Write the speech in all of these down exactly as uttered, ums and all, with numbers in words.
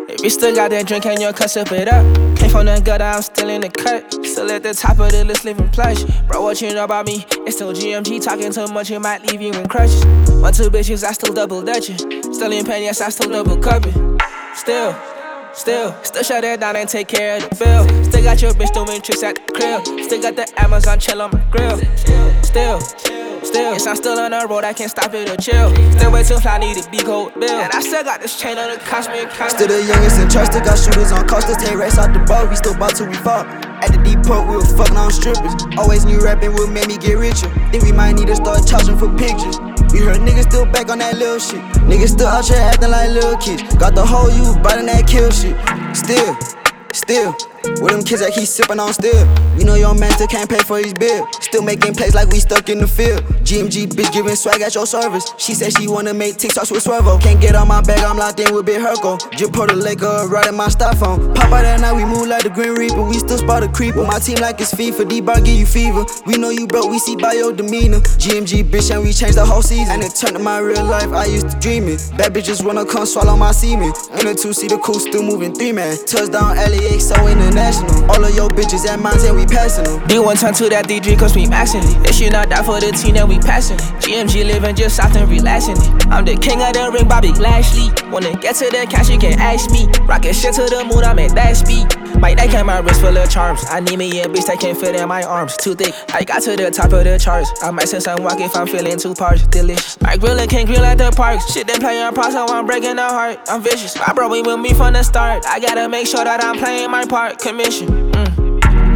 If you still got that drink and your cup, sip it up. Came from the gutter, I'm still in the cut. Still at the top of the list, living plush. Bro, what you know about me? It's still G M G, talking too much, it might leave you in crutches. One, two bitches, I still double dutching. Still in pain, yes, I still double cupping. Still, still, still shut that down and take care of the bill. Still got your bitch doing tricks at the crib. Still got the Amazon chill on my grill. Still, still, yes, I'm still on the road, I can't stop it or chill. Still way too fly, need a big old bill. And I still got this chain on the cost me a cost. Still the youngest in trust, still got shooters on coasters. Take racks out the bar, we still bought till we fought. At the depot, we were fucking on strippers. Always knew rapping would make me get richer. Think we might need to start charging for pictures. We heard niggas still back on that little shit. Niggas still out here acting like little kids. Got the whole youth biting that kill shit. Still, still, with them kids that keep sipping on still. We know your mentor can't pay for his bill. Still making plays like we stuck in the field. G M G bitch giving swag at your service. She said she wanna make TikToks with Swervo. Can't get on my bag, I'm locked in with Big Herco. Just put a Laker right in my styrofoam. Pop out at night, we move like the Green Reaper. We still spot a creeper. My team like it's FIFA, D-Bar give you fever. We know you broke, we see by your demeanor. G M G bitch and we changed the whole season. And it turned to my real life, I used to dream it. Bad bitches wanna come swallow my semen. In a two-seater coupe, still moving three man. Touchdown L A X, so international. All of your bitches at mines and we passing them. D one turn to that D G cause we maxing it. If she not die for the team, then we passing it. G M G living just soft and relaxing it. I'm the king of the ring, Bobby Lashley. Wanna get to the cash, you can ask me. Rockin' shit to the moon, I'm at that speed. My neck and my wrist full of charms. I need me a bitch that can fit in my arms. Too thick, I got to the top of the charts. I might send some walk if I'm feeling too parched. Delicious. My grillin' can grill at the parks. Shit then playing props, so I'm breaking the heart. I'm vicious. My bro, we with me from the start. I gotta make sure that I'm playing my part. Commission. Mm.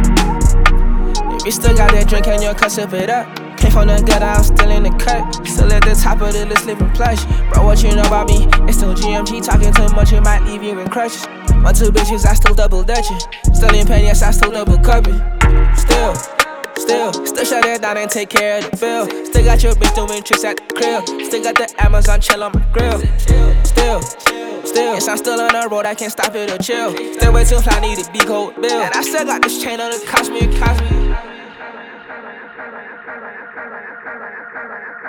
If you still got that drink and your cup, sip it up. Came from the gutter, I'm still in the cut. Still at the top of the list, living plush. Bro, what you know about me? It's still G M G, talking too much, it might leave you in crutches. One, two bitches, I still double dutching. Still in pain, yes, I still double cupping. Still, still, still shut that down and take care of the bill. Still got your bitch doing tricks at the crib. Still got the Amazon chill on my grill. Still, still, yes, I'm still on the road, I can't stop it or chill. Still way too fly, need a big old bill. And I still got this chain on the cost me, it cost me.